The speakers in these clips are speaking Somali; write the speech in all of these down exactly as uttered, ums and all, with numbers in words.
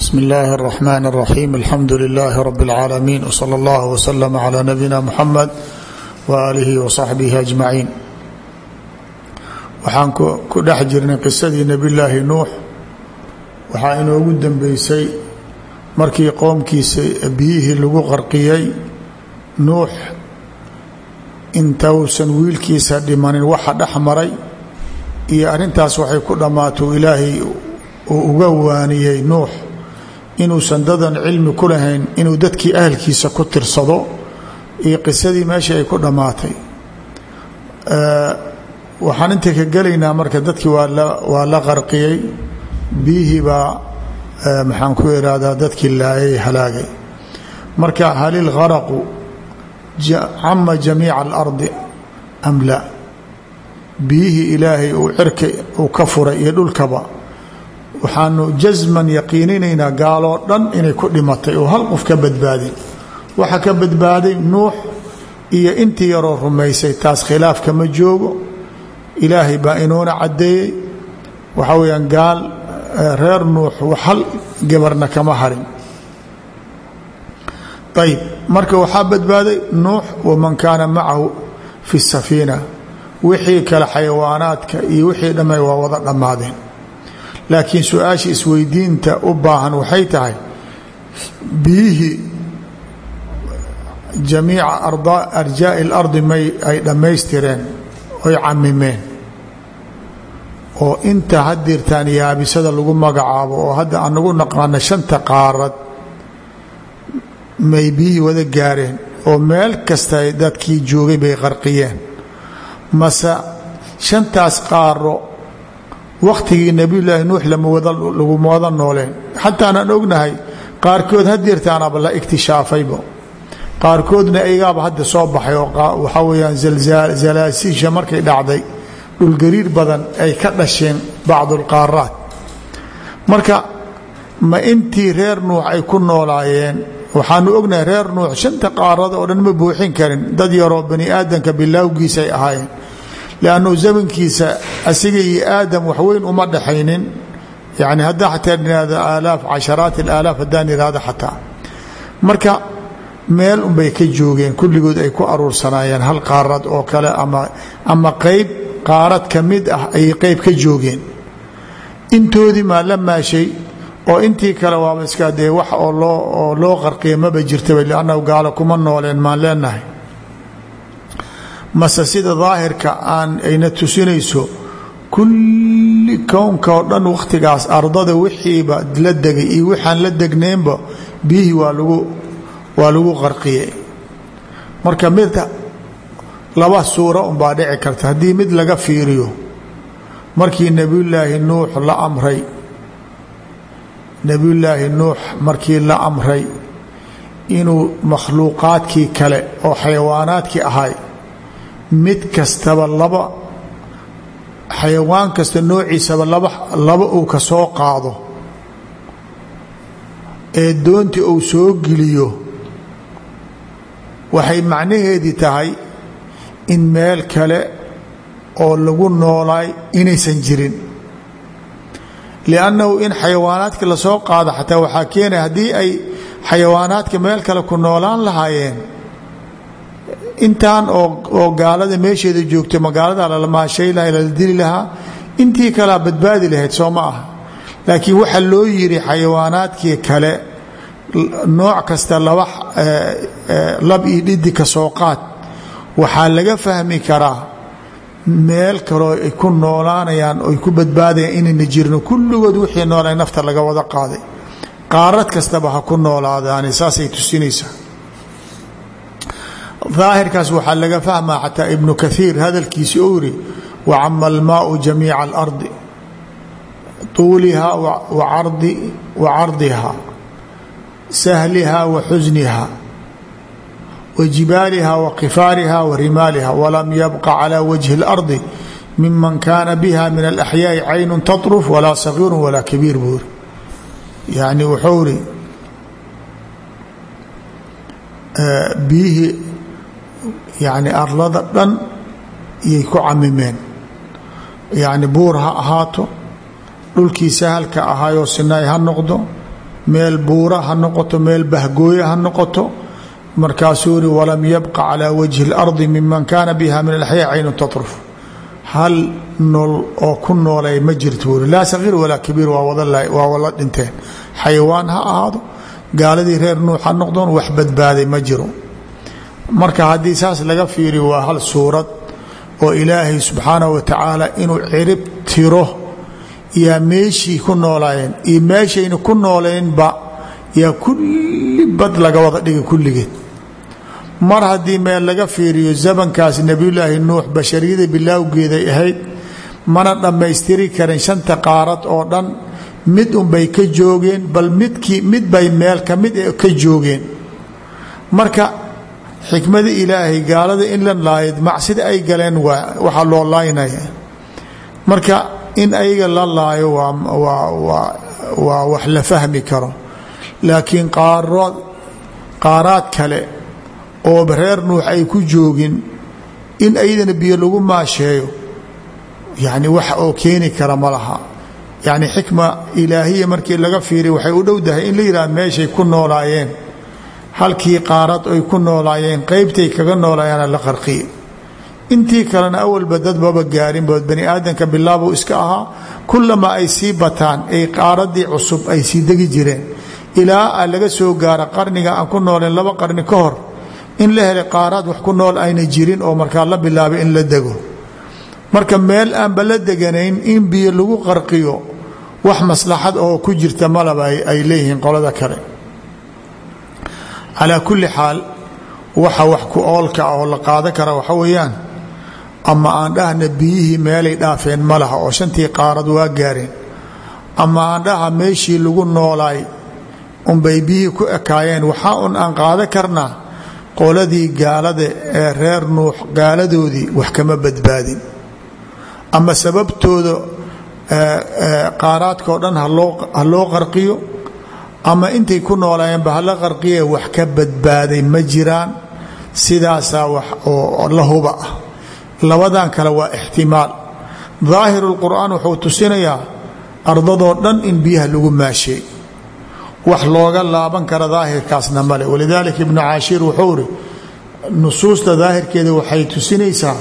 بسم الله الرحمن الرحيم الحمد لله رب العالمين وصلى الله وسلم على نبينا محمد وآله وصحبه أجمعين. waxaan ku dhex jirnay qisadii nebiyullaahi nuux. waxaa inoogu dambeysay markii qoomkiisa biyihii lagu qarqiyey nuux intausan wiilkiisa dhimanin waxa dhex maray iyo arrintaas waxay ku dhammaato ilaahay uu uga waaniyey nuux inuusan dadan cilmi ku lahayn inuu dadkii ahalkiisa ku tirsado iyo qisadii meesha ay ku dhammaatay. waxaan inta ka gelaynaa marka dadkii waa la qarqiyey biyihii baa maxaan ku ihahdaa dadkii laayay halaagay. marka hal ilgaraqu cama jamiica alardi am la, biyihii ilaahay uu cirka uu ka furay iyo dhulkaba waxaanu jasman yaqiininaynaa gaaloo dhan inay ku dhimatay oo hal qof ka badbaadin. waxa ka badbaaday nuux iyo intii yaroo rumaysay, taas khilaaf kama joogo. ilaahay baa inuuna caddeeyey waxaa weyaan gaal reer nuux hal gabarna kama harin. ayb marka waxaa badbaaday nuux waman kaana macahu fi safiina, wixii kale xayawaanaadka iyo wixii dhammay waa wada dhammaadeen. laakiin su-aasha isweydiinta u baahan waxay tahay biyihii jamiica arjaa'i اlardi may ay dhammaystireen oy camimeen oo inta hadirtaan yaabisada lagu magacaabo oo hadda anagu naqaano shanta qaarad may biyihii wada gaareen oo meel kasta dadkii joogay bay qarqiyeen, mase shantaas qaaro wakhtigii nebiyullaahi nuux laguma wada nooleen. xataa aan ognahay qaarkood hadirtaanaba la iktishaafayba, qaarkoodna ayagaaba hadda soo baxay oo waxaa weyaan zalaasiisha markay dhacday dhulgariir badan ay ka dhasheen bacdu alqaaraat. marka ma intii reer nuux ay ku noolaayeen? waxaanu ognahay reer nuux shanta qaarada oo dhan ma buuxin karin, dad yaroo bani aadamka bilaawgiisa ay ahaayeen, liannu zamankiisa asiga iyo aadam waxweyn uma dhaxaynin. yani haddaa xataa ihahdo aalaaf casharaat alaalaaf haddaan ihahdo xataa, marka meel unbay ka joogeen kulligood ay ku aruursanaayeen hal qaarad oo kale ama ama qayb qaarad ka mid ah ayay qayb ka joogeen. intoodii maa la maashay oo intii kale waaba iska dee wax oo loo oo loo qarqiya maba jirtaba, liannahu gaalo kuma nooleen maan leenahay. mase sida daahirka aan ayna tusinayso kulli kownka oo dhan wakhtigaas ardada wixiiba la degay iyo waxaan la degnaynba biyihii waa lagu waa lagu qarqiyey. marka mid laba suuro unbaa dhici karta haddii mid laga fiiriyo. markii nebiyullaahi nuux la amray nebiyullaahi nuux markii la amray inuu makhluuqaadkii kale oo xayawaanaadkii ahay mid kastaba laba xayawaan kasta noociisaba laba laba uu ka soo qaado ee doontii uu soo geliyo, waxay macnaheedii tahay in meel kale oo lagu noolaay inaysan jirin. liannahu in xayawaanaadka lasoo qaado xataa waxaa keenaya haddii ay xayawaanaadka meel kale ku noolaan lahaayeen intaan oo gaalada meesheeda joogta magaalada lalamaashay laha lala dili lahaa, intii kalea badbaadi lahayd soo ma aha. laakiin waxaa loo yidhi xayawaanaadkii kale nooc kasta laba lab iyo dhidi ka soo qaad, waxaa laga fahmi karaa meel kaloo ay ku noolaanayaan oy ku badbaadayaan inayna jirno. kulligood wixii noolay nafta laga wada qaaday, qaarad kastaba ha ku noolaadaani, saasay tusinaysaa. daahirkaas waxaa laga fahmaa xataa ibnu kaiir hadalkiisi ou yiri wacama almaau jamiica alardi tuuliha wa cardiha sahliha wa xusniha wa jibaaliha wa kifaariha wa rimaaliha walam yabqa calى wajhi اlardi miman kaana biha min alaxyaai caynu taطruf walaa sagiiru walaa kabiir buu iri. yani wuxuu iri biyihii yani arlada dhan iyay ku camimeen, yani buur ha ahaato, dhulkii sahalka ahaayoo sinaay ha noqdo, meel buura ha noqoto meel bahgooya ha noqoto markaasuu yiri walam yabqa calaa wajhi اlardi miman kaana biha min alaxyaa caynu tatruf hal nool oo ku noolay ma jirto wuri laa sagiir walaa kabiir waa wada dhinteen xayawaan ha ahaado gaaladii reer nuux ha noqdoon wax badbaaday ma jiro marka haddii saas laga fiiriyo waa hal suurad oo ilaahay subxaanahu wa tacaala inuu cirib tiro yaa meeshii ku noolaayeen iyo meeshayna ku nooleynba yaa kulli bad laga wada dhigay kulligeed mar haddii meel laga fiiriyo zamankaas nebiyulaahi nuux bashariyada bilaawgeeday ahayd mana dhammaystiri karin shanta qaarad oo dhan mid unbay ka joogeen bal midkii mid bay meel ka mid ka joogeen marka xikmada ilaahay gaalada in la laayid macsida ay galeen waxaa loo laaynaya marka in ayaga la laayo waa wax la fahmi karo laakiin qaaraad kale oo reer nuux ay ku joogin in ayadana biyo lagu maasheeyo yani wax oo keeni kara ma laha yani xikma ilaahiya markii laga fiiriy waxay u dhowdahay in la yidhaha meeshay ku noolaayeen halkii qaarad ay ku noolaayeen qeybtay kaga noolaayaana la qarqiye intii kalena awalba dad baba gaarinbood bani aadamka bilaabuu iska ahaa kulamaa ay sii bataan ay qaaradii cusub ay sii degi jireen ilaa laga soo gaaro qarniga aan ku nooleen laba qarni ka hor in la helay qaaraad wax ku nool ayna jirin oo markaa la bilaabay in la dego marka meel aanba la deganayn in biyo lagu qarqiyo wax maslaxad oo ku jirta malaba ay leeyihiin qolada kale calaa kulli xaal waxa wax ku oolka oo la qaadan kara waxa weeyaan ama aan dhahna biyihii meelay dhaafeen ma laha oo shantii qaarad waa gaareen ama aan dhaha meeshii lagu noolaay unbay biyihii ku ekaayeen waxaa un aan qaadan karnaa qoladii gaalada ee reer nuux gaaladoodii wax kama badbaadin ama sababtooda qaaraadka oo dhan ha loo qarqiyo ama intay ku noolaayeenba hala qarqiye wax ka badbaaday ma jiraan sidaasaa wax oo la huba ah labadan kale waa ixtimaal daahiru lqur'aan wuxuu tusinayaa ardadoo dhan in biyaha lagu maasheey wax looga laaban kara daahirkaasna male walidaalika ibnu caashiir wuxuu iri nusuusta daahirkeeda waxay tusinaysaa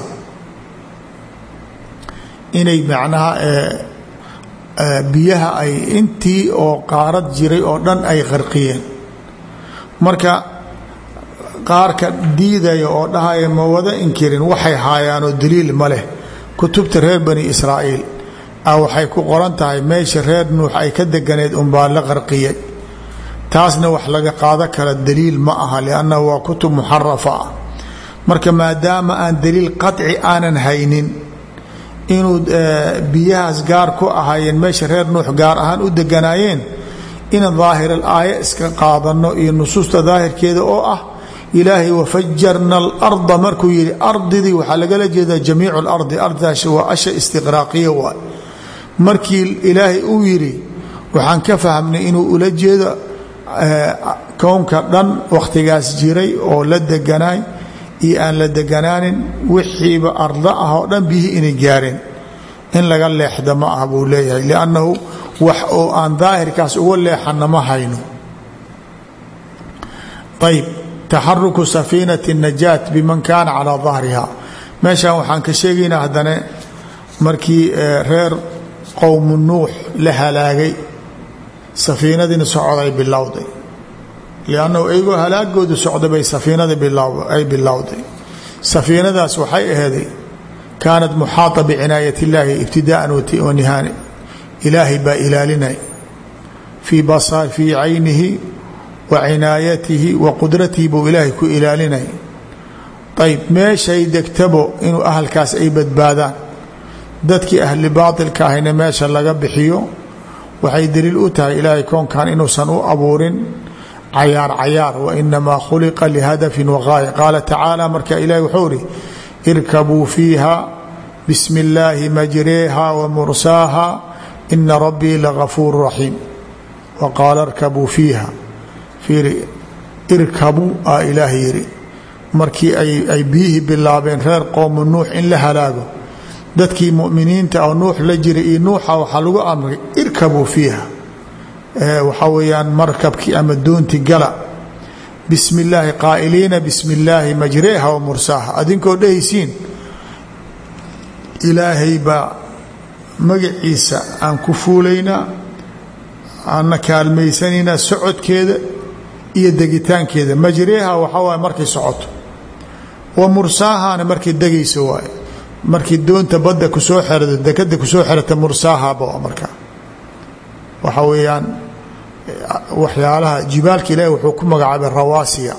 inay macnaha biyaha ay intii oo qaarad jiray oo dhan ay qarqiyeen marka qaarka diidaya oo dhahaya ma wada inkirin waxay haayaanoo daliil ma leh kutubta reer bani israa'iil a waxay ku qoran tahay meesha reer nuux ay ka deganeed unbaa la qarqiyay taasna wax laga qaado kara daliil ma aha liannahu waa kutub muxarafa ah marka maadaama aan daliil qaطci aanan haynin inuu biyahaas gaar ku ahaayeen meesha reer nuux gaar ahaan u deganaayeen ina daahir alaaya iska qaadano iyo nusuusta daahirkeeda oo ah ilaahay wafajarna alarda markuu yihi ardidii waxaa lagala jeedaa jamiicu lardi ardaas waa asha istiqraaqiya waay markii ilaahay uu yidhi waxaan ka fahmnay inuu ula jeedo kownka dhan wakhtigaas jiray oo la deganaay iyo aan la deganaanin wixiiba arda ah oo dhan biyihii inay gaareen in laga leexda ma ah buu leeyahay liannahu wax oo aan daahirkaas uga leexanna ma hayno ayb taxaruku safiinati najaat biman kaana calaa dahriha meeshaan waxaan ka sheegaynaa haddana markii reer qowmu nuux la halaagay safiinadiina socday bilowday liannahu iyagoo halaagoodu socday bay safiinada ay bilowday safiinadaas waxay aheeday kaanat muxaata bicinaayat illaahi ibtidaaan wa nihaani ilaahay baa ilaalinay fii fii caynihi wa cinaayatihi wa qudratihi buu ilaahay ku ilaalinay ayb meeshay degtabo inuu ahalkaas ay badbaadaan dadkii ahli baatilka ahayna meesha laga bixiyo waxay daliil u tahay ilaahay koonkan inuusan u abuurin cayaar cayaar wainamaa khuliqa lihadafin wagaaya qaala tacaala marka ilahi wuxuu ihi irkabuu fiiha bismi illaahi majreeha wa mursaaha ina rabbii lagafuuru raxiim wa qaala irkabuu fiiha fiiri irkabuu aa ilaah yidhi markii ay biyihii bilaabeen reer qowmu nuux in la halaago dadkii muminiinta oo nuux la jiray iyo nuuxa waxaa lagu amray irkabuu fiiha waxaa weeyaan markabkii ama doonti gala bismi illaahi qaa'iliina bismi illaahi majreeha wa mursaaha adinkoo dhehaysiin ilaahay baa magaciisa aan ku fuulaynaa aanna kaalmaysanaynaa socodkeeda iyo degitaankeeda majreeha waxaa waaye markay socoto wa mursaahana markay degayso waaye markii doonta badda kusoo xerato dekada kusoo xerata mursaahaaba markaa waxaa weeyaan waxyaalaha jibaalka ilaahi wuxuu ku magacaabay rawaasiya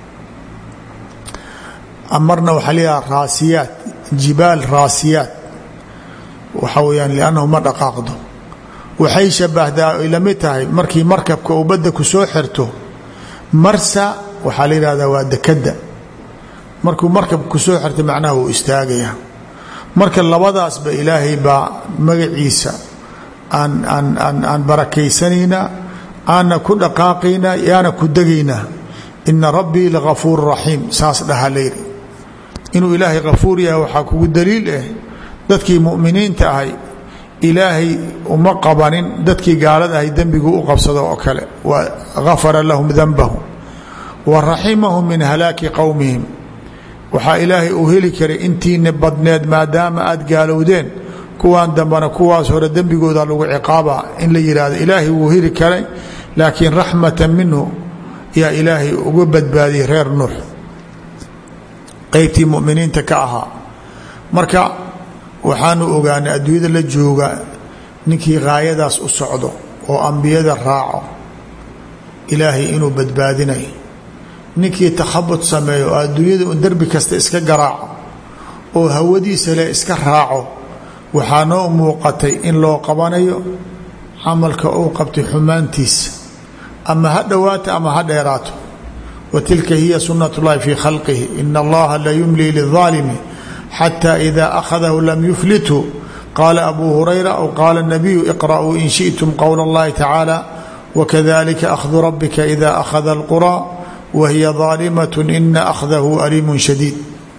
marna waxaa leeyaha raasiyaat jibaal raasiyaat waxaa weyaan liannahu ma dhaqaaqdo waxay shabahdaa ay la mid tahay markii markabka uu badda ku soo xerto marsa waxaa la yidhahdaa waa dekadda markuu markabka ku soo xerto macnaha wuu istaagayaa marka labadaasba ilaahay baa magaciisa aan aan aan aan barakaysanaynaa aanna ku dhaqaaqaynaa yaana ku degaynaa ina rabbii lagafuur raxiim saas dhaha layidhi inuu ilaahay kafuur yahay waxaa kugu daliil ah dadkii mu'miniinta ahay ilaahay uma qabanin dadkii gaalada ahay dembiguu u qabsado oo kale wa gafara lahum danbahum wa raximahum min halaaki qowmihim waxaa ilaahay uu heli karay intiina badneed maadaama aad gaalowdeen kuwaan dambana kuwaas hore dembigooda lagu ciqaaba in la yidhaahdo ilaahay wuu heli karay laakiin raxmatan minhu yaa ilaahay uga badbaadiyey reer nuux qeybtii mu'miniinta ka ahaa marka waxaanu ogaanay adduunyada la jooga ninkii gaayadaas u socdo oo ambiyada raaco ilaahay inuu badbaadinayo ninkii takhabud sameeyo oo adduunyada un derbi kasta iska garaaco oo hawadiisa le iska raaco waxaa noo muuqatay in loo qabanayo camalka uu qabtay xumaantiisa ama ha dhowaato ama ha dheeraato wa tilka hiya sunat اllahi fii khalqihi ina allaha la yumlii liلظaalimi xatى ida akhadahu lam yuflithu qaala abu hurayra aw qaala الnabiyu iqra'uu in shiئtum qowla اllahi tacaala wakadalika akhdu rabika ida akhada اlqurى wahiya ظaalimaة ina akhdahu aliimu shadiid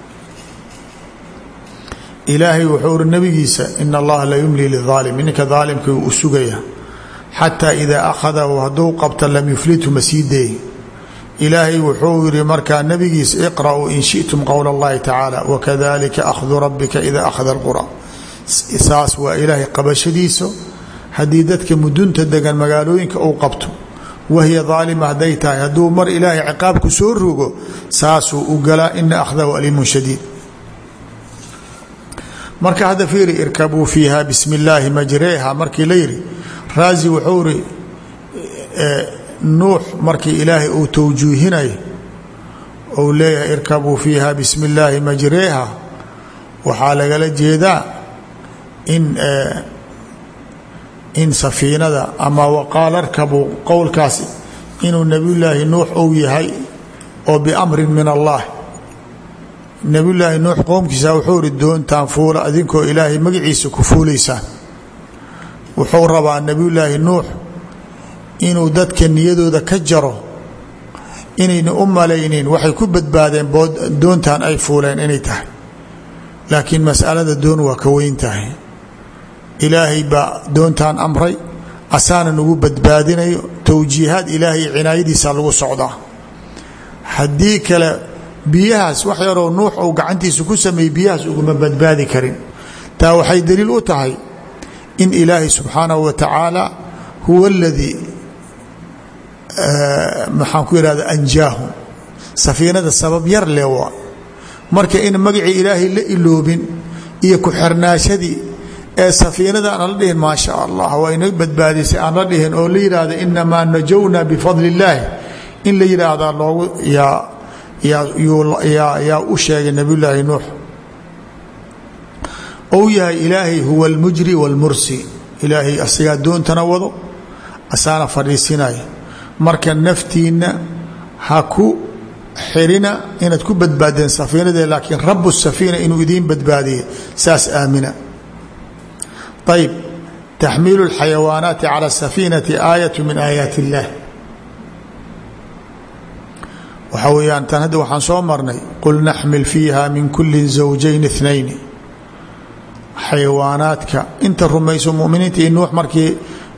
ilaahay wuxuu uri nabigiisa ina allaha la yumlii liلظaalimi ninka daalimka u sugaya xataa idaa akhadahu hadduu qabta lam yuflithu ma sii deey ilaahay wuxuu yihi markaa nabigiisa iqra'uu in shiئtum qowla اllahi tacaala wakadalika akhdu rabika ida akhada اlqura saas waa ilaahay qabashadiisa haddii dadka mudunta degan magaalooyinka uu qabto wahiya ظaalima hadday tahay hadduu mar ilaahay ciqaabku soo rogo saasuu u galaa ina akhdahu aliimun shadiid marka hadda fiiri irkabuu fiiha bismi اllaahi majreeha markii la yidhi raazi wuxuu iri nuux markii ilaahay uu tawjuuhinayo ou leeyahay irkabuu fiiha bismi اllaahi majreeha waxaa lagala jeedaa in in safiinada ama waqaala irkabuu qowlkaasi inuu nebiyullaahi nuux ou yahay oo biamrin min allah nebiyullaahi nuux qowmkiisa wuxuu ihi doontaan fuula adinkoo ilaahay magaciisa ku fuulaysaan wuxuu rabaa nebiyullaahi nuux inuu dadka niyadooda ka jaro inayna u malaynin waxay ku badbaadeen doontan ay fuuleen inay tahay laakiin masalada doon waa ka weyn tahay ilaahay baa doontan amray asaana nagu badbaadinayo towjiihaad ilaahay cinaayadiisa lagu socdaa haddii kale biyahaas wax yaroo nuux uu gacantiisa ku sameeyey biyahaas uguma badbaadi karin taa waxay daliil u tahay in ilaahay subxaanahu wa tacaala huwa aladii maxaan ku ihahda anjaahu safiinada sabab yar le waa marka in magacii ilaahay la iloobin iyo ku-xirnaashadii ee safiinada aan la dhihin maa sha allah waa ina badbaadisay aan la dhihin oo la yidhaahda inamaa najowna bifadli illaahi in la yidhaahdaa loogu yaa yaa yaa u sheegay nabiyullaahi nuux ou yahay ilaahay huwa almujri wاlmursi ilaahay asagaa doontana wado asaana fadhiisinaya marka naftiina ha ku xirina inaad ku badbaadeen safiinadee laakiin rabu safiina inuu idiin badbaadiye saas aamina ayb taxmiilu اlxayawaanaati calى الsafiinati aayat min aayaat اllah waxaa weyaan tan hadda waxaan soo marnay qul naxmil fiiha min kuli zawjayn اثnayn xayawaanaadka inta rumayso muminiinta iyo nuux markii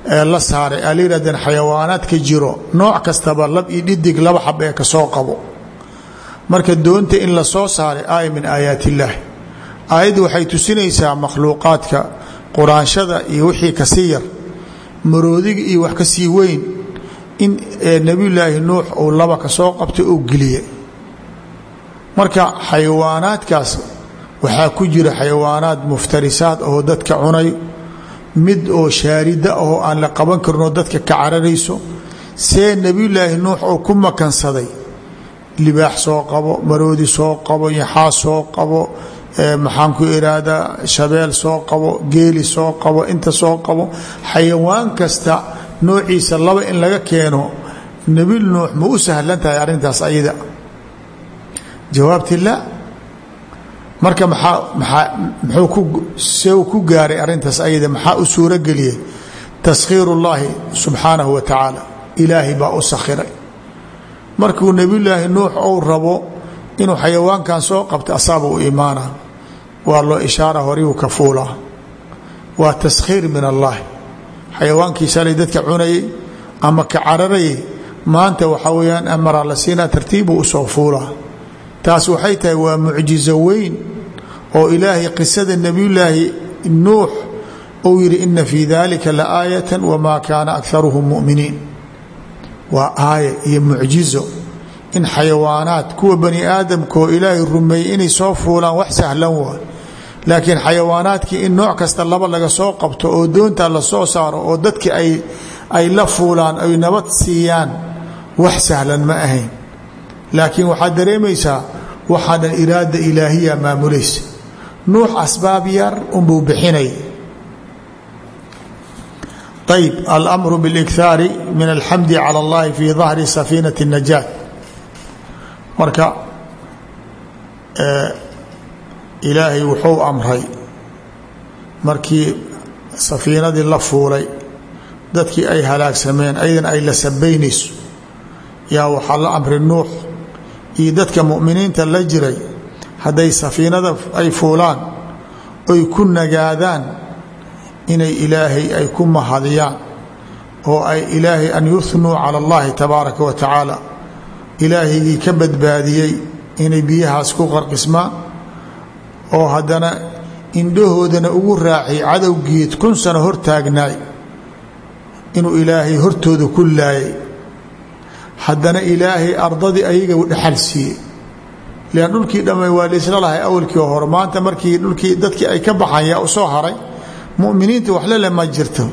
la saaray aliradeen xayawaanaadka jiro nooc kastaba lab iyo dhidig laba xab ee ka soo qabo marka doonta in la soo saaray aaya min aayaat illaahi aayaddu waxay tusinaysaa makhluuqaadka quraanshada iyo wixii kasii yar maroodiga iyo wax kasii weyn in nabiyulaahi nuux uu laba ka soo qabtay oo geliyey marka xayawaanaadkaas waxaa ku jira xayawaanaad muftarisaad oo dadka cunay mid oo shaarida oo aan la qaban karin oo dadka ka cararayso see nabiyulaahi nuux oo ku makansaday libaax soo qabo maroodi soo qabo yaxaa soo qabo maxaan ku iraadaa shabeel soo qabo geeli soo qabo inta soo qabo xayawaan kasta noociisa laba in laga keeno nebi nuux ma u sahlan tahay arrintaas ayada jawaabti la marka maxaa maxaa muxuu ku see ku gaaray arrintaas ayada maxaa u suuro geliyey taskhiirullaahi subxaanahu wa tacaala ilaahay baa u sakhiray markuu nebiyulaahi nuux ou rabo inuu xayawaankan soo qabto asaaba u imaana waa loo ishaara horigu ka fuulaa waa taskhiir min allaahi xayawaankii shalay dadka cunayay ama ka cararayay maanta waxaa weyaan amaraa la siinaa tartiibu usoo fuulaa taas waxay tahay waa mucjizo weyn oo ilaahay qisada nebiyulaahi nuux uu yidhi ina fii dalika la aayatan wamaa kaana akaruhum muminiin waa aaya iyo mucjizo in xayawaanaad kuwa bani aadamkaoo ilaahay rumeeyey inay soo fuulaan wax sahlan waa laakiin xayawaanaadkii in nooc kasta laba laga soo qabto oo doontaa la soo saaro oo dadkii ay ay la fuulaan ay nabad siiyaan wax sahlan ma ahayn laakiin waxaad dareemaysaa waxaadan iraada ilaahiya maamulaysa nuux asbaab yar unbuu bixinay ayb almru biاlikhaari min alxamdi calى اllahi fi dahri safiinati الnajaat marka ilaahay wuxuu amray markii safiinadii la fuulay dadkii ay halaagsameen ayadan ay la sabaynayso yaa waxaa la amray nuux iyo dadka muminiinta la jiray hadday safiinada ay fuulaan oy ku nagaadaan inay ilaahay ay ku mahadiyaan oo ay ilaahay an yuhnuu cala اllahi tabaaraka wa tacaala ilaahigii ka badbaadiyey inay biyahaas ku qarqismaan oo haddana indhahoodana ugu raaciy cadowgeed kun sano hor taagnaay inuu ilaahay hortooda ku laayay haddana ilaahay ardadii ayaga dhexal siiyey lian dhulkii dhammay waa laysla lahay awalkii hore maanta markii dhulkii dadkii ay ka baxaan yaa u soo haray muminiinta waxle le ma jirto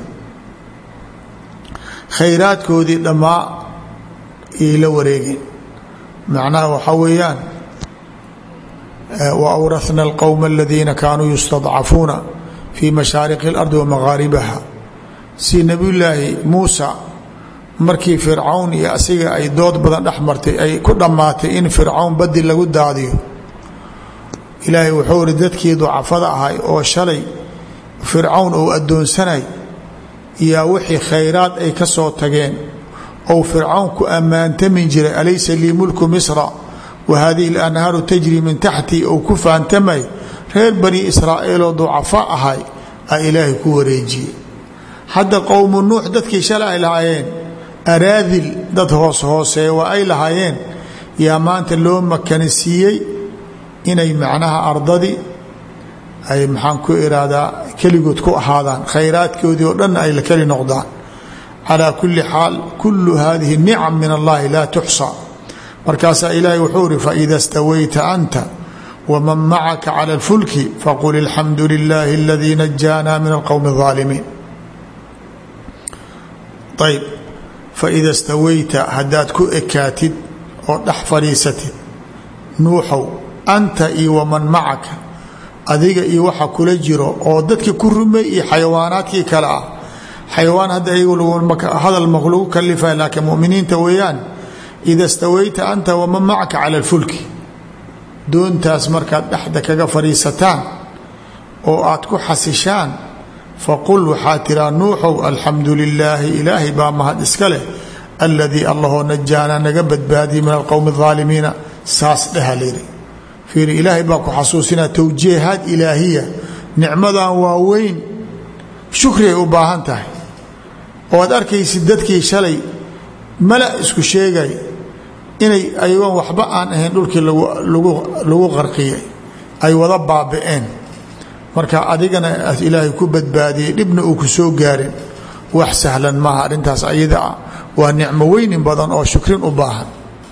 khayraadkoodii dhammaa iyay la wareegeen macnaha waxaa weeyaan wa awrahna alqowma aladiina kaanuu yustadcafuuna fii mashaariqi اlardi wa magaaribaha si nebiyulaahi muusa markii fircawn iyo asiga ay dood badan dhex martay ay ku dhammaatay in fircawn badi lagu daadiyo ilaahay wuxuu iri dadkii ducafada ahay oo shalay fircawn ou addoonsanay yaa wixii khayraad ay ka soo tageen ou fircawn ku ammaantamin jiray alaysa lii mulku misra wa haadihi اlanhaaru tajri min taxtii ou ku faantamay reer bani israa'iiloo ducafa ahay a ilaahay ku wareejiyey hadda qowmu nuux dadkii shalay ay lahaayeen araadil dad hoos hooseeya waa ay lahaayeen yaa maanta loo makani siiyey inay macnaha ardadii ay maxaan ku iraadaa keligood ku ahaadaan khayraadkoodii oo dhan ay la keli noqdaan calaa kulli xaal kullu hadihi nicam min allahi laa tuxsa markaasaa ilaahay wuxuu ihi faida stawayta anta waman macaka cala اlfulki faqul alxamdu lilaahi aladii najaana min alqowmi الظaalimiin ayb faida stawayta haddaad ku ekaatid oo dhex fadhiisatid nuuxow anta iyo waman macaka adiga iyo waxa kula jiro oo dadka ku rumey iyo xayawaanaadkii kale ah xayawaan hadda hadal lagu kalifay laakiin muminiinta weeyaan ida stawayta anta waman macaka cala alfulki doontaas markaad dhexda kaga fadhiisataan oo aad ku xasishaan faqul waxaa tiraa nuuxow alxamdu lilaahi ilaahay baa mahad iska leh aladii allahoo najaana naga badbaadiyey min alqowmi الظaalimiina saas dheha layidhi fiiri ilaahay baa ku xasuusinaa towjiihaad ilaahiya nicmadan waa weyn shukri ay u baahan tahay oo aad arkaysid dadkii shalay mala isku sheegay inay ayagoon waxba aan ahayn dhulkii lagu qarqiyay ay wada baabi'een marka adigana ilaahay ku badbaadiyey dhibna uu ku soo gaarin wax sahlan maaha arrintaas ayada ah waa nicmo weynin badan oo shukrin u baahan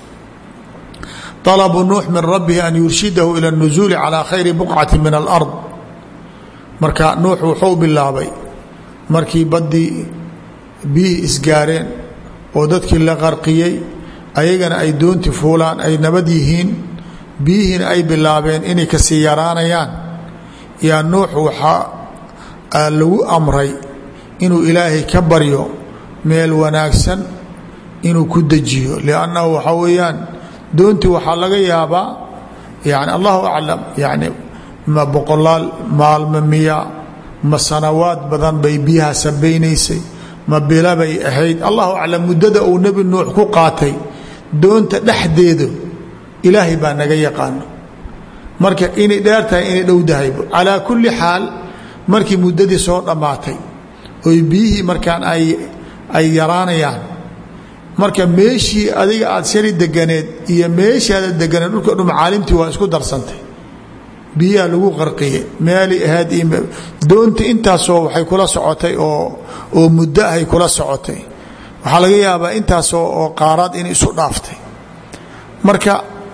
طلب نوح من ربه أن يرشده إلى النزول على خير بقعة من الأرض marka nuux wuxuu bilaabay markii badii biyihii isgaareen oo dadkii la qarqiyey ayagana ay doonti fuulaan ay nabad yihiin biyihiina ay bilaabeen inay kasii yaraanayaan yaa nuux waxaa lagu amray inuu ilaahay ka baryo meel wanaagsan inuu ku dejiyo liannahu waxaa weeyaan doontii waxaa laga yaabaa yani allahu aclam yani ma boqolaal maalmo miya ma sanawaad badan bay biyaha sabaynaysay ma bilabay ahayd allahu aclam muddada uu nebi nuux ku qaatay doonta dhexdeedu ilaahay baa naga yaqaano marka inay dheer tahay inay dhowdahay calaa kulli xaal markii muddadii soo dhammaatay oy biyihii markaan ay ay yaraanayaan marka meeshii adiga aad shari deganeed iyo meeshii aada deganeed dhulka dhu macaalimtii waa isku darsantay biyaha lagu qarqiyey meeli ahayd doonta intaasoo waxay kula socotay oo oo muddo ahay kula socotay waxaa laga yaabaa intaasoo oo qaaraad inay isu dhaaftay marka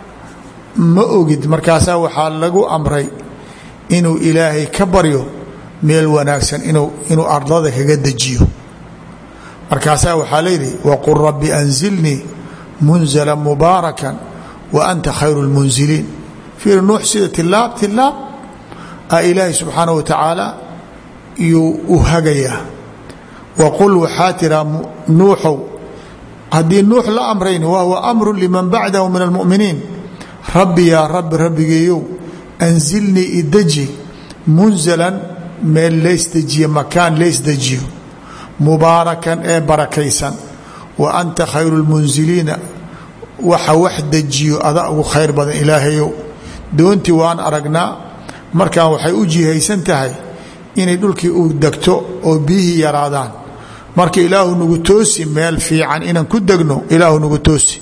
ma ogid markaasaa waxaa lagu amray inuu ilaahay ka baryo meel wanaagsan inuu inuu ardada kaga dejiyo markaasaa waxaa layidhi waqul rabbi anzilnii munzala mubaarakan wa anta khayru lmunziliin fiir nuux sida tilaab tilaab a ilaahay subxaanaه wa tacaala iyuu u hagayaa waqul waxaa tiraa nuuxow haddii nuux la amrayn wahuwa amru liman bacdahu min almu'miniin rabbi yaa rabbi rabbigeeyow anzilnii ideji munzalan meel laysdejiyo makaan laysdejiyo mubaarakan ee barakaysan wa anta khayru lmunziliina waxa wax dejiyo ada ugu khayr badan ilaahayow doontii waan aragnaa markaan waxay u jihaysan tahay inay dhulkii uu degto oo biyihii yaraadaan marka ilaahu nagu toosi meel fiican inaan ku degno ilaahu nagu toosi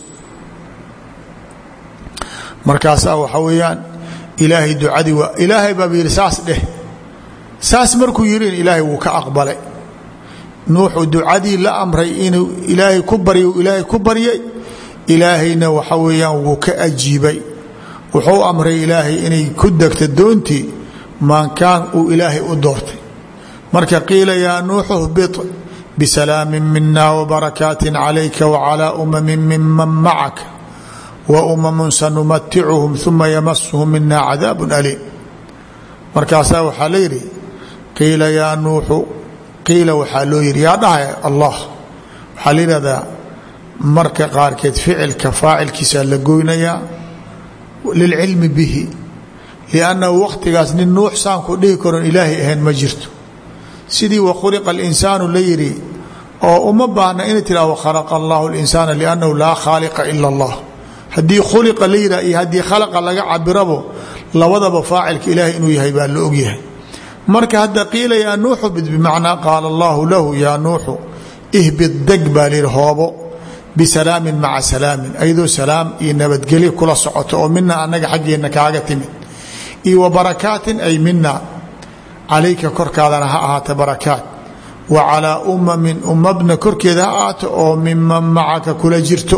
markaasaa waxaa weeyaan ilaahay ducadii waa ilaahay baaba yidhi saas dheh saas markuu yidhin ilaahay wuu ka aqbalay nuuxu ducadii la amray inuu ilaahay ku baryo ilaahay ku baryay ilaahayna waxa weeyaan wuu ka ajiibay wuxuu amray ilaahay inay ku degto doontii maankaan uu ilaahay u doortay marka qiila yaa nuuxu hbit bisalaamin mina wabarakaatin calayka wacalaa umamin miman macaka wa umamun sanumaticuhum uma yamasuhum mina cadaabun aliim markaasaa waxaa la yidhi qiila yaa nuuxu qiila waxaa loo yidhi yaa dhahay allah waxaa la yidhahdaa marka qaarkeed ficilka faacilkiisaa la goynayaa lilcilmi bihi liannahu waqtigaas nin nuux saanku dhihi karon ilaahay ahayn ma jirto sidii wakhuliqa alinsaanu la yidhi oo uma baahna inay tiraa wakhalaqa allahu linsaana liannahu laa khaaliqa ila allah haddii khuliqa la yidhah iyo haddii khalaqa laga cabirabo labadaba faacilka ilaahay inuu yahay baa la ogyahay marka hadda qiila yaa nuuxu bid bimacnaa qaala allahu lahu yaa nuuxu ihbid deg baa layidhi hoobo bisalaamin maca salaamin ayadoo salaam iyo nabadgelyo kula socoto oo mina annaga xaggeenna kaaga timid iyo wa barakaatin ay mina calayka korkaadana ha ahaata barakaat wa calaa umamin umabna korkeeda ha ahaato oo miman macaka kula jirto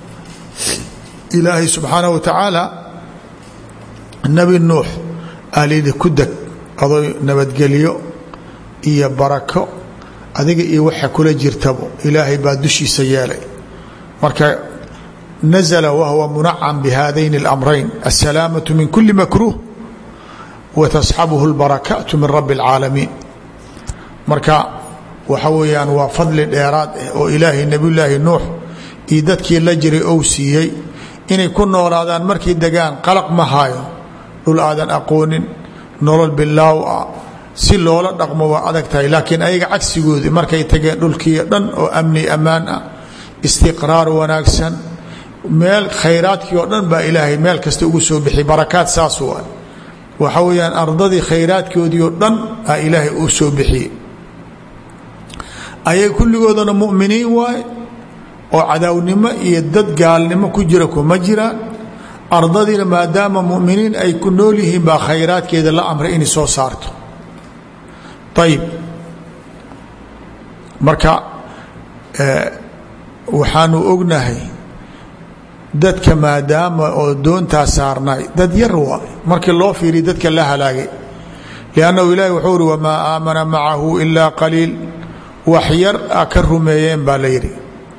ilaahay subxaanahu wa tacaala nabi nuux aalidi ku deg adoo nabadgelyo iyo barako adiga iyo waxa kula jirtabo ilaahay baa dushiisa yeelay marka nazla wahuwa munacam bihadayn اlamrayn asalaamaةu min kuli makruh wa tasxabuhu اlbarakaatu min rabi اlcaalamiin marka waxa weeyaan waa fadli dheeraad ah oo ilaahay nebiyulaahi nuux iyo dadkii la jiray ou siiyey inay ku noolaadaan markay degaan qalaq ma haayo dhul aadan aqoonin nolol bilaaw ah si loola dhaqmo waa adag tahay laakiin ayaga cagsigoodii markay tageen dhulkiio dhan oo amni ammaan ah istiqraar wanaagsan meel khayraadkii oo dhan baa ilaahay meel kasta ugu soo bixi barakaad saas waa waxa weeyaan ardadii khayraadkoodii oo dhan aa ilaahay uu soo bixiyey ayay kulligoodana mu'miniin waaye oo cadaawnimo iyo dad gaalnimo ku jira kuma jiraan ardadiina maadaama mu'miniin ay ku nool yihiin baa khayraadkeeda la amray inay soo saarto ayib marka waxaanu ognahay dadka maadaama oo doontaa saarnay dad yar waa markii loo fiiriya dadka la halaagay liannahu ilaahi wuxuu uhi wamaa aamana macahu ilaa qaliil wax yar a ka rumeeyeen baa la yidhi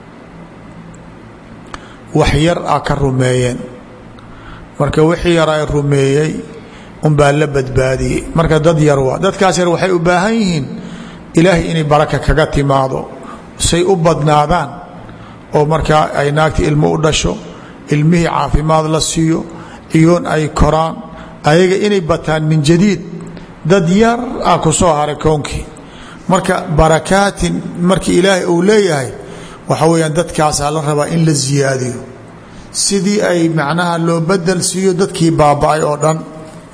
wax yar a ka rumeeyeen marka wixii yar ay rumeeyey unbaa la badbaadiyey marka dad yar waa dadkaas yar waxay u baahan yihiin ilaahay inay baraka kaga timaado say u badnaadaan oo markaa ay naagta ilmo u dhasho ilmihii caafimaad la siiyo iyoon ay koraan ayaga inay bataan min jadiid dad yar ah ku soo haray koonkii marka barakaatin markii ilaahay uu leeyahay waxa weeyaan dadkaasaa la rabaa in la siyaadiyo sidii ay macnaha loo bedel siiyo dadkii baaba'ay oo dhan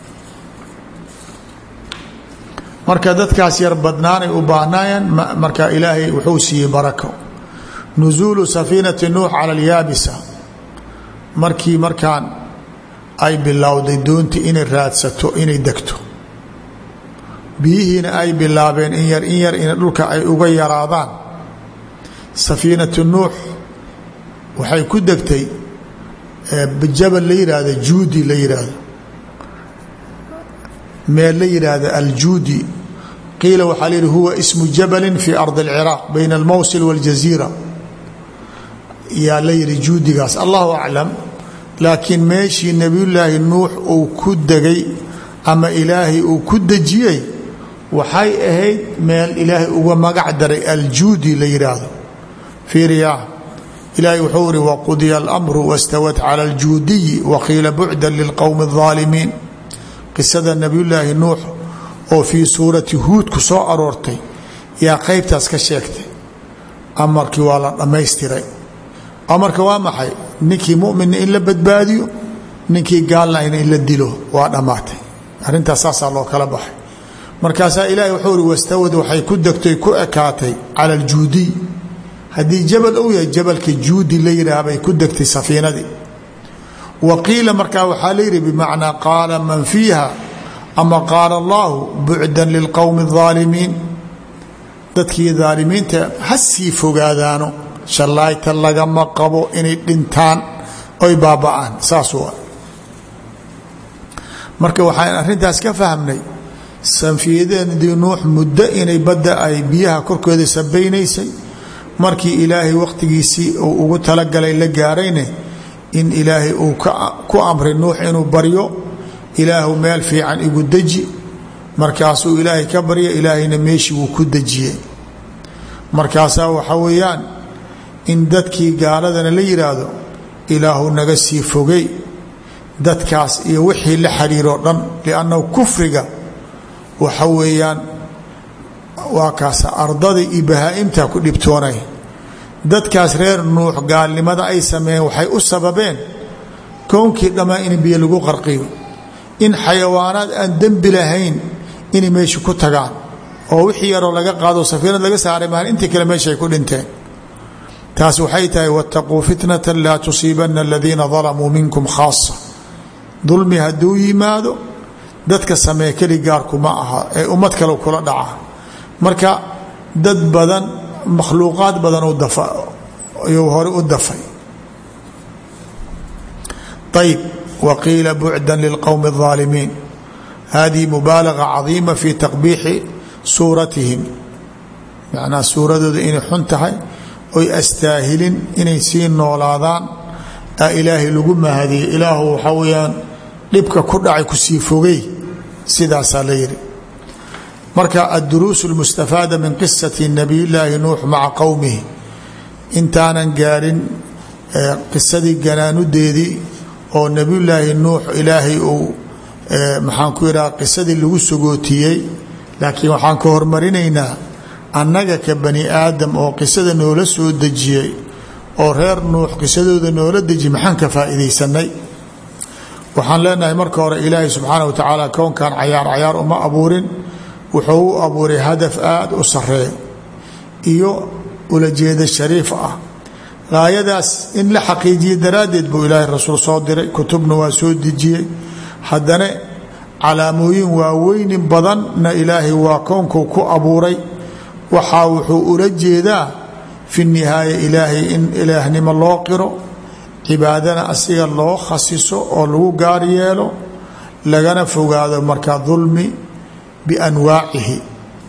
marka dadkaas yar badnaanay u baahnaayeen marka ilaahay wuxuu siiyey barako nusuulu safiinati nuux cala alyaabisa markii markaan ay bilowday doontii inay raadsato inay degto biyihiina ay bilaabeen in yar in yar in dhulka ay uga yaraadaan safiinatu nuux waxay ku degtay jabal la yidhaahdo juudi la yidhaahdo meel la yidhaahdo aljuudi qiila waxaa layihi huwa ismu jabalin fii ardi اlciraaq bayna almowsil wاljaziira yaa la yihi juudigaas allahu aclam laakiin meeshii nebiyullaahi nuux uu ku degay ama ilaahay uu ku dejiyey waxay ahayd meel ilaahay uga magac daray aljuudi la yidhaahdo fiiriya ilaahay wuxuu ihi waqudiya alamru wastawat cala aljuudiyi waqiila bucdan lilqowmi الظaalimiin qisada nebiyullaahi nuux oo fii suurati huud ku soo aroortay yaa qaybtaas ka sheegtay amarkii waa la dhammaystiray amarka waa maxay ninkii muminna in la badbaadiyo ninkii gaalnayna in la dilo waa dhammaatay arrintaas saasaa loo kala baxay markaasaa ilaahay wuxuu ihi wastawad waxay ku degtay ku ekaatay cala aljuudiy haddii jabal uu yahay jabalka juudi la yidhaah bay ku degtay safiinadii wa qiila markaa waxaa la yidhi bimacnaa qaala man fiiha ama qaala allahu bucdan lilqowmi الظaalimiin dadkii daalimiinta ha sii fogaadaano shallaayta lagama qabo inay dhintaan oy baaba'aan saas waa marka waxaan arrintaas ka fahmnay sanfiyadeedii nuux muddo inay badda ay biyaha korkooda sabaynaysay markii ilaahay wakhtigiisii uu ugu talagalay la gaarayne in ilaahay uu ku amray nuux inuu baryo ilaahu meel fiican igu deji markaasuu ilaahay ka barya ilaahayna meeshii wuu ku dejiyey markaasaa waxa weeyaan in dadkii gaaladana la yidhaahdo ilaahu naga sii fogey dadkaas iyo wixii la xiriiroo dhan liannahu kufriga waxa weeyaan waa kaasa ardada iyo bahaa'imta ku dhibtoonay dadkaas reer nuux gaalnimada ay sameeyeen waxay u sababeen kownkii dhammaan in biyo lagu qarqiyo in xayawaanaad aan dembi lahayn inay meesha ku tagaan oo wixii yaroo laga qaado safiinad laga saaray maahan intii kale meesha ay ku dhinteen taas waxay tahay wattaquu fitnatan laa tusiibanna aladiina dalamuu minkum khaasa dulmi hadduu yimaado dadka samee keli gaarkuma aha ee ummad kale kula dhaca marka dad badan makhluuqaad badan ayuu hore u dafay ayb waqiila bucdan lilqowmi الظaalimiin hadihi mubaalaga cadiima fi taqbiixi suuratihim macnaa suuradooda inay xun tahay oy astaahilin inay sii noolaadaan aa ilaahay lagu mahadiyey ilaahu waxaa weyaan dhibka ku dhacay kusii fogey sidaasaa la yidhi marka adduruus اlmustafaada min qisati nabiy llaahi nuux maca qowmihi intaanan gaarin qisadii ganaanudeedii oo nebiyullaahi nuux ilaahay uu maxaan ku idhaha qisadii lagu sogootiyey laakiin waxaan ka hormarinaynaa annaga ka bani aadam oo qisada noola soo dejiyey oo reer nuux qisadooda noola deji maxaan ka faa'iidaysanay waxaan leenahay marka hore ilaahay subxaana wa tacaala kownkan cayaar cayaar uma abuurin wuxuu u abuuray hadaf aada u sareeyo iyo ulajeeda shariif ah. gaayadaas in la xaqiijiye daraaddeed buu ilaahay rasuul soo diray, kutubna waa soo dejiyey. haddana calaamooyin waaweynin badanna ilaahay waa koonkuu ku abuuray. waxaa wuxuu ula jeedaa fi nihaaya ilaahay in ilaahnimo loo qiro, cibaadana asiga loo khasiso oo lagu gaar yeelo, lagana fogaado markaa dulmi bianwaacihi.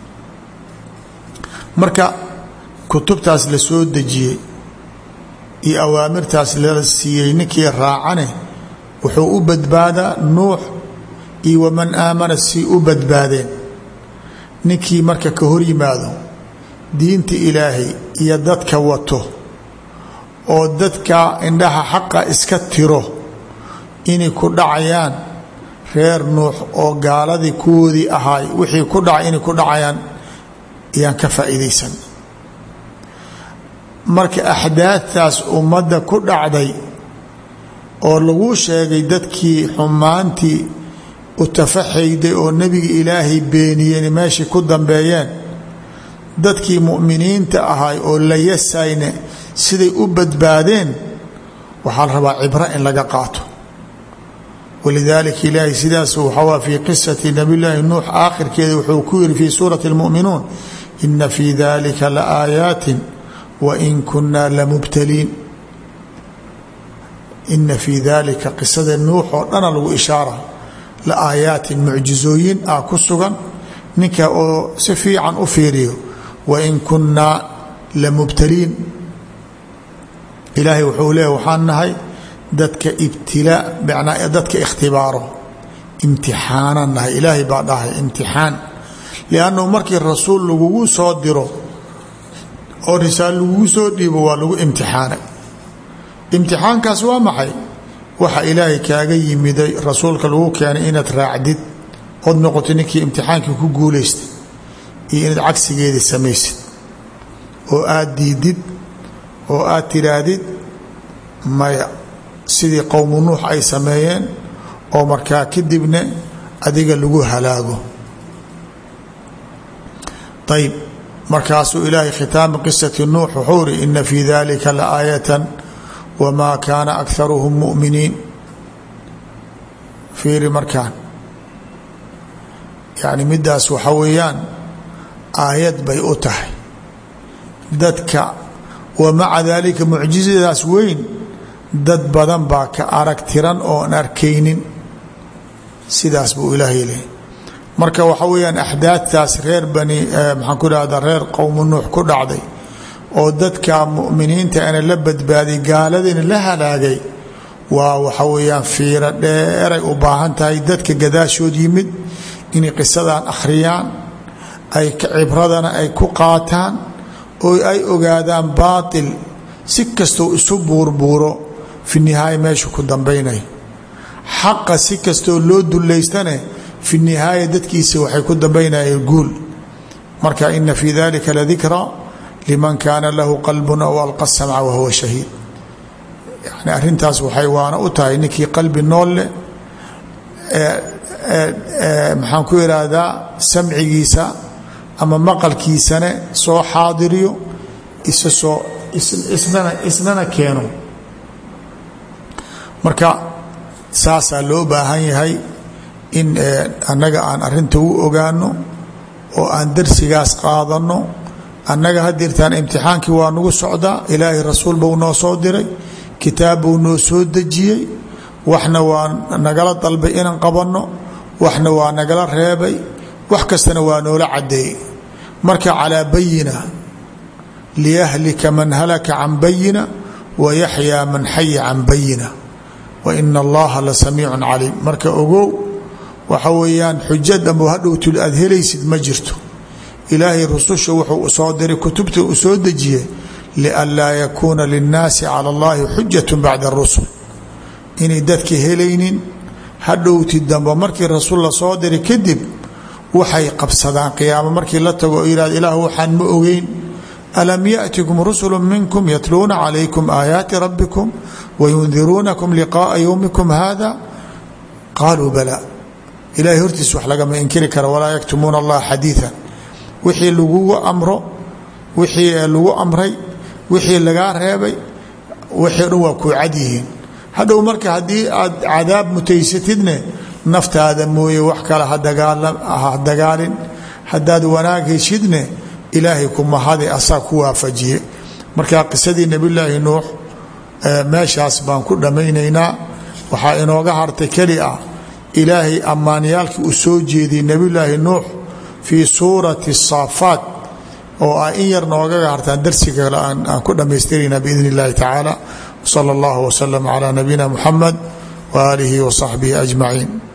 marka kutubtaas la soo dejiyey iyo awaamirtaas la siiyey ninkii raacane wuxuu u badbaadaa nuux iyo waman aamana si u badbaadeen. ninkii marka ka hor yimaado diinta ilaahay iyo dadka wato oo dadka indhaha xaqa iska tiro inay ku dhacayaan reer nuux oo gaaladii kuwoodii ahaay wixii ku dhacay inay ku dhacayaan ayaan ka faa'iidaysan. marka axdaadtaas ummadda ku dhacday oo lagu sheegay dadkii xumaantii u tafaxayday oo nebiga ilaahay beeniyeen meeshii ku dambeeyeen, dadkii mu'miniinta ahay oo la yasayne siday u badbaadeen, waxaa la rabaa cibro in laga qaato. walidaalika ilaahay sidaas waxaa fii qisati nabiyllaahi nuux aakhirkeeda wuxuu ku yidhi fii suurati almu'minuun ina fii dalika la aayaatin wain kunaa lamubtaliin. ina fii dalika qisada nuux oo dhana lagu ishaara la aayaatin mucjizooyin ah ku sugan. ninka oo si fiican u fiiriyo wain kunaa lamubtaliin, ilaahay wuxuu leeya waxaan nahay dadka ibtilaa macnaa dadka ikhtibaaro, imtixaanan nahay. ilaahay baa dhahay imtixaan, liannahu markii rasuul lagugu soo diro oo risaal lagugu soo dhiibo waa lagu imtixaanay. imtixaankaas waa maxay? waxa ilaahay kaaga yimiday rasuulka lagu keenay inaad raacdid ood noqoto ninkii imtixaankii ku guulaystay, iyo inaad cagsigeedii samaysid oo aad diidid oo aad tiraahdid maya sidii qowmu nuux ay sameeyeen oo markaa kadibna adiga lagu halaago. ayb markaasuu ilaahay khitaami qisati nuux wuxuu ri ina fii dalika la aayatan wamaa kaana akaruhum mu'miniin. fiiri markaan yani midaas waxa weeyaan aayad bay u tahay dadka, wamaca dalika mucjizadaas weyn dad badan baa ka arag tiran oon arkaynin. sidaas buu ilaahay lehay. marka waxa weeyaan axdaadtaas reer bani maxaan ku dhahdaa reer qowmu nuux ku dhacday oo dadka mu'miniinta ana la badbaaday gaaladiina la halaagay, waa waxa weeyaan fiiro dheeray u baahan tahay dadka gadaashood yimid inay qisadan akhriyaan, ay cibradana ay ku qaataan oo ay ogaadaan baatil si kastoo isu buurbuuro fi nihaaya meesha ku dambaynay. xaqa si kastoo loo dullaystane fi nihaaya dadkiisa waxay ku dambaynayeen guul. marka ina fii dalika ladikra liman kaana lahu qalbun aw alqa samca wahuwa shahiid. yani arrintaas waxay waana u tahay ninkii qalbi nool leh maxaan ku ihahdaa samcigiisa ama maqalkiisane soo xaadiriyo isa soo isnana isnana keeno. marka saasaa loo baahan yahay in annaga aan arrinta u ogaano oo aan darsigaas qaadano. annaga hadirtaan imtixaankii waa nagu socdaa, ilaahay rasuul buu noo soo diray, kitaab buu noo soo dejiyey, waxna waa nagala dalbay inaan qabanno, waxna waa nagala reebay, wax kastana waa noola cadeeyey. marka calaa bayina liyahlika man halaka can bayina wayaxyaa man xaya can bayina waina allaha la samiicun caliim. marka ogow waxa weeyaan xujo dhanbo hadhowtul aad helaysid ma jirto. ilaahay rususha wuxuu u soo diray kutubta u soo dejiyey lianlaa yakuuna linnaasi cala allahi xujatu bacda arusul, inay dadka helaynin hadhowti dambo markii rasuul la soo diray kadib waxay qabsadaan qiyaamo markii la tago oo yihahdo ilaah waxaan ma ogeyn. alam yaأtikum rusulu minkum yatluuna calaykum aayaati rabbikum wayundiruunakum liqaءa ywmikum hada qaaluu bala. ilahay hortiis wax lagama inkiri kara walaa yaktumuuna allaha xadiiثa. wixii lagugu amro wixii lagu amray wixii lagaa reebay wixii dhan waa ku cad yihiin hadhow marka haddii aad cadaab mutaysatidne naftaada mooye wax kale ha dagaalin haddaad wanaag heshidne ilaahay ku mahadi asaa ku waafajiye marka qisadii nebiyulaahi nuux meeshaas baan ku dhammaynaynaa waxaa inooga hartay keli ah ilaahay ammaanyaalkii uu soo jeediyey nebiyulaahi nuux fii suurati saafaat oo ah in yar noogaga hartaan darsiga kale aan ku dhammaystirayna biidn اllahi tacaala wsala اllah wslm calى nabiyina muxamed waaalihi wasaxbihi ajmaciin